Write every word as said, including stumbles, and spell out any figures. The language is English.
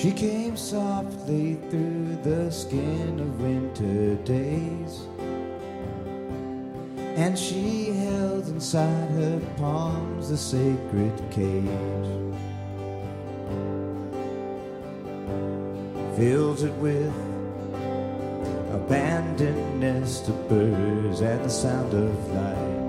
She came softly through the skin of winter days, and she held inside her palms the sacred cage, filled it with abandoned nest of birds and the sound of light.